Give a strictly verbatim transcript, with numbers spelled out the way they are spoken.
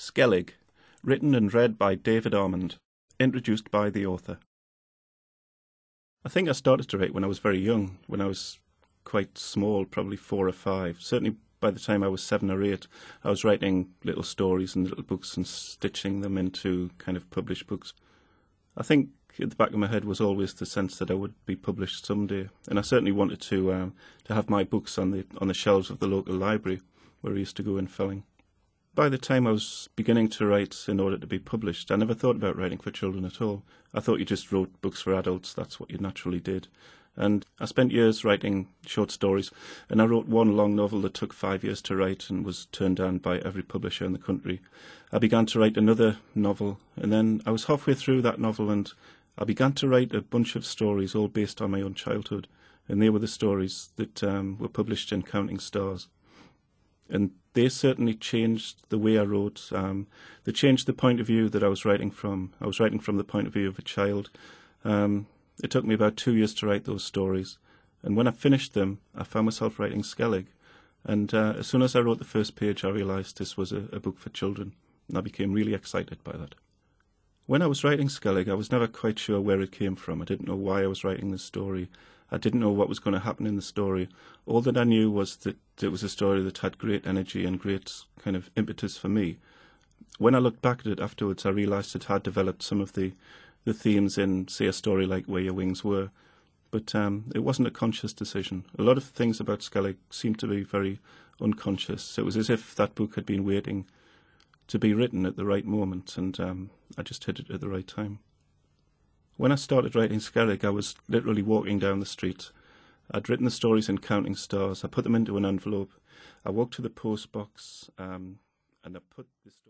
Skellig, written and read by David Armand, introduced by the author. I think I started to write when I was very young, when I was quite small, probably four or five. Certainly by the time I was seven or eight, I was writing little stories and little books and stitching them into kind of published books. I think at the back of my head was always the sense that I would be published someday, and I certainly wanted to um, to have my books on the on the shelves of the local library where I used to go in Felling. By the time I was beginning to write in order to be published, I never thought about writing for children at all. I thought you just wrote books for adults, that's what you naturally did. And I spent years writing short stories, and I wrote one long novel that took five years to write and was turned down by every publisher in the country. I began to write another novel, and then I was halfway through that novel and I began to write a bunch of stories all based on my own childhood, and they were the stories that um, were published in Counting Stars. And they certainly changed the way I wrote. Um, they changed the point of view that I was writing from. I was writing from the point of view of a child. Um, it took me about two years to write those stories. And when I finished them, I found myself writing Skellig. And uh, as soon as I wrote the first page, I realised this was a, a book for children. And I became really excited by that. When I was writing Skellig, I was never quite sure where it came from. I didn't know why I was writing this story. I didn't know what was going to happen in the story. All that I knew was that it was a story that had great energy and great kind of impetus for me. When I looked back at it afterwards, I realised it had developed some of the, the themes in, say, a story like Where Your Wings Were. But um, it wasn't a conscious decision. A lot of things about Skellig seemed to be very unconscious. It was as if that book had been waiting to be written at the right moment, and um, I just hit it at the right time. When I started writing Skellig, I was literally walking down the street. I'd written the stories in Counting Stars. I put them into an envelope. I walked to the post box um, and I put the